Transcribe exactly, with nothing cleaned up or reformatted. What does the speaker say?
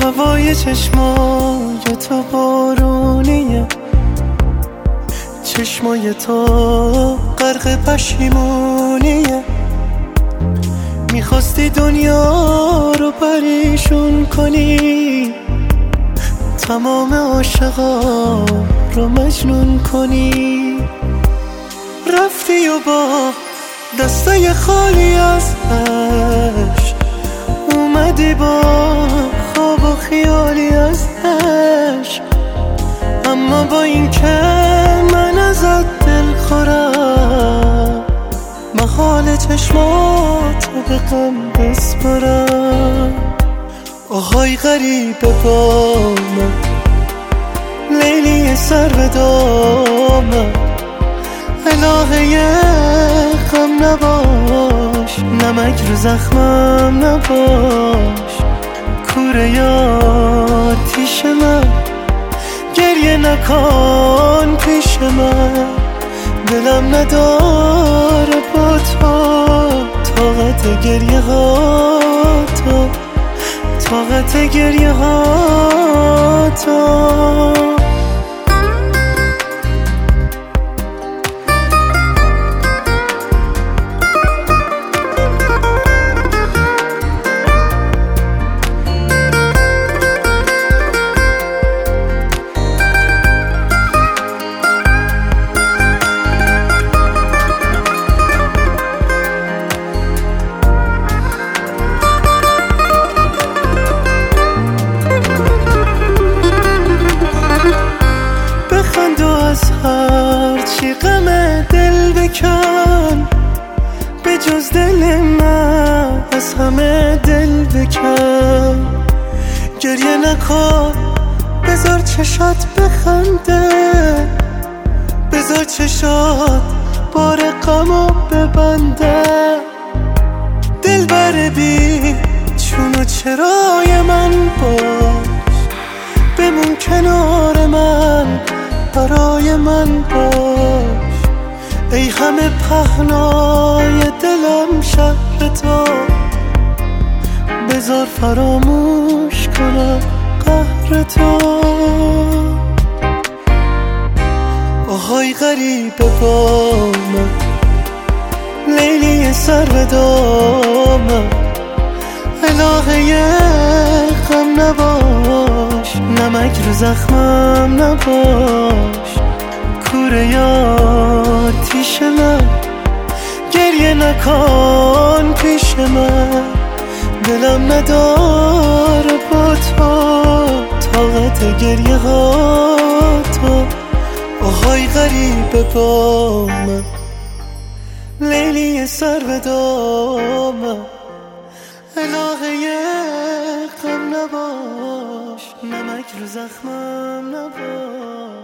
هوای چشمای تو بارونیه، چشمای تو غرق پشیمونیه. میخواستی دنیا رو پریشون کنی، تمام عاشقا رو مجنون کنی. رفتی و با دستای خالی از عشق اومدی با خواب و خیالی از عشق. اما با این که من ازت دل خورم، محال چشماتو به غم بسپرم. آهای غریبه با من، لیلی سر به دامن، الهه غم نباش، نمک رو زخمم نباش. کوره یار تیش من، گریه نکن پیش من. دلم نداره با تو طاقت گریه ها تو، طاقت گریه ها تو. هر چی غم دل بکن، به جز دل من از همه دل بکن. گریه نکن، بذار چشات بخنده، بذار چشات بار غمو ببنده. دل بر بی چون و چرای من باش، بمون کنار من، برای من باش. ای همه پهنای دلم شهر تو، بذار فراموش کنم قهر تو. آهای غریبه با من، لیلی سر به دامن، الهه غم نباش، نمک رو زخمم نباش. کوره یار تیش من، گریه نکن پیش من. دلم نداره با تو طاقت گریه ها تو. آهای غریبه با من، لیلی سر به دامن، الهه غم نباش، نمک رو زخمم نباش.